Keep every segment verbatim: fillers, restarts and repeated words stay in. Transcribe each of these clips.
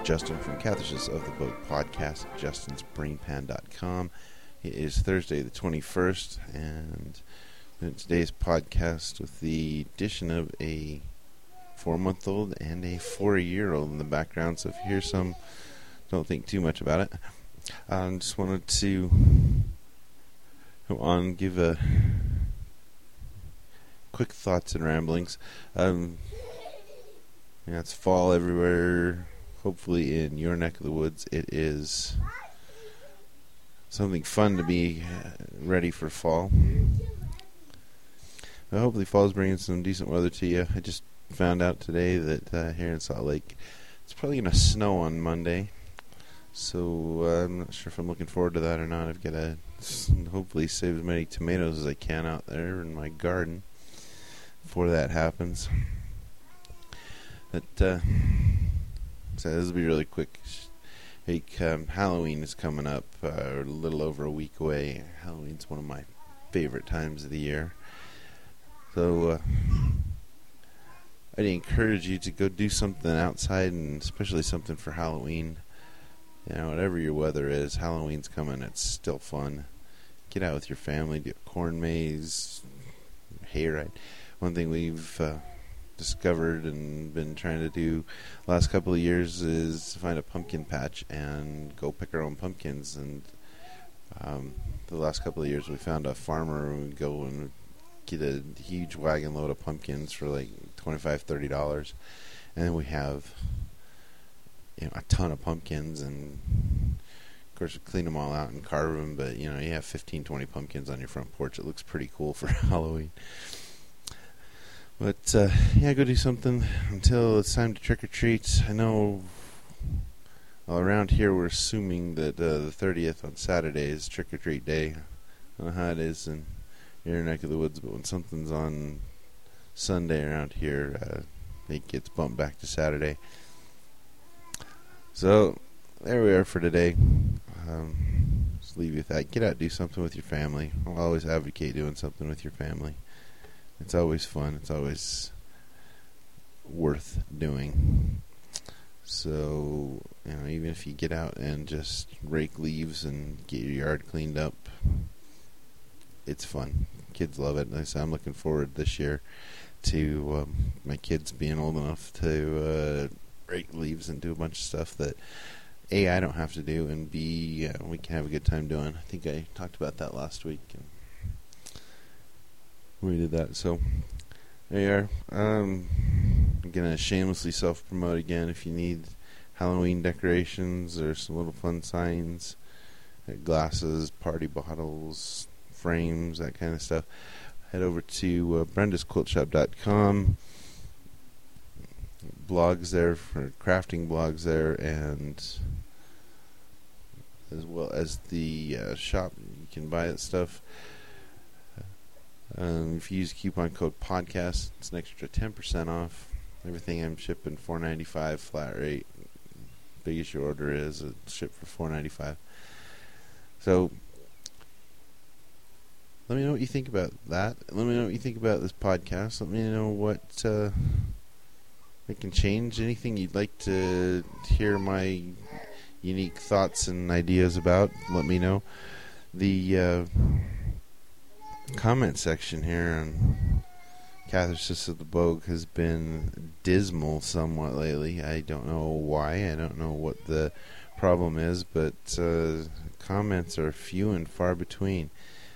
Justin from Catharsis of the Boat podcast at justins brain pan dot com. It is Thursday the twenty-first, and in today's podcast with the addition of a four-month-old and a four-year-old in the background, so if you hear some, don't think too much about it. I um, just wanted to go on give a quick thoughts and ramblings. Um, yeah, it's fall everywhere. Hopefully in your neck of the woods it is something fun to be ready for fall. But hopefully fall's bringing some decent weather to you. I just found out today that uh, here in Salt Lake it's probably going to snow on Monday. So uh, I'm not sure if I'm looking forward to that or not. I've got to hopefully save as many tomatoes as I can out there in my garden before that happens. But uh, so this will be really quick. Like, um, Halloween is coming up, uh, a little over a week away. Halloween's one of my favorite times of the year. So uh, I'd encourage you to go do something outside, and especially something for Halloween. You know, whatever your weather is, Halloween's coming. It's still fun. Get out with your family, do a corn maze, hayride. One thing we've uh, discovered and been trying to do the last couple of years is find a pumpkin patch and go pick our own pumpkins. And um, the last couple of years we found a farmer and we'd go and get a huge wagon load of pumpkins for like twenty-five dollars, thirty dollars. And then we have, you know, a ton of pumpkins, and of course we clean them all out and carve them, but you know, you have fifteen, twenty pumpkins on your front porch. It looks pretty cool for Halloween. But uh, yeah, go do something until it's time to trick or treat. I know, well, around here we're assuming that uh, the thirtieth on Saturday is trick or treat day. I don't know how it is in your neck of the woods, but when something's on Sunday around here, uh, it gets bumped back to Saturday. So there we are for today. Um, just leave you with that. Get out, do something with your family. I'll always advocate doing something with your family. It's always fun. It's always worth doing. So, you know, even if you get out and just rake leaves and get your yard cleaned up, it's fun. Kids love it. Like I said, I'm looking forward this year to um, my kids being old enough to uh, rake leaves and do a bunch of stuff that A, I don't have to do, and B, uh, we can have a good time doing. I think I talked about that last week. And we did that. So there you are. Um, I'm going to shamelessly self-promote again. If you need Halloween decorations or some little fun signs, glasses, party bottles, frames, that kind of stuff, head over to uh, brendas quilt shop dot com. Blogs there for crafting blogs there, and as well as the uh, shop, you can buy that stuff. Um, if you use coupon code podcast, it's an extra ten percent off. Everything I'm shipping four ninety-five flat rate. Biggest your order is, it's shipped for four ninety-five. So let me know what you think about that. Let me know what you think about this podcast. Let me know what uh, I can change. Anything you'd like to hear my unique thoughts and ideas about, let me know. The uh, comment section here on Catharsis of the Bogue has been dismal somewhat lately. I don't know why. I don't know what the problem is, but uh, comments are few and far between.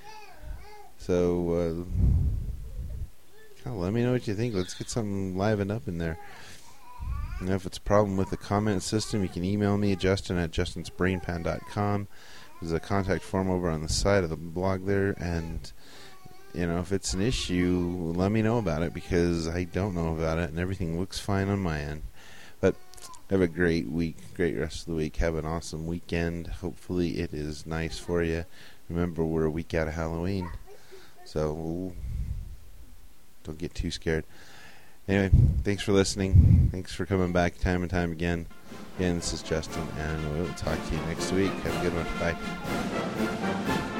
So uh, let me know what you think. Let's get something livened up in there. And if it's a problem with the comment system, you can email me, Justin at justins brain pan dot com. There's a contact form over on the side of the blog there, and you know, if it's an issue, let me know about it, because I don't know about it, and everything looks fine on my end. But have a great week, great rest of the week. Have an awesome weekend. Hopefully it is nice for you. Remember, we're a week out of Halloween, so don't get too scared. Anyway, thanks for listening. Thanks for coming back time and time again. Again, this is Justin, and we'll talk to you next week. Have a good one. Bye.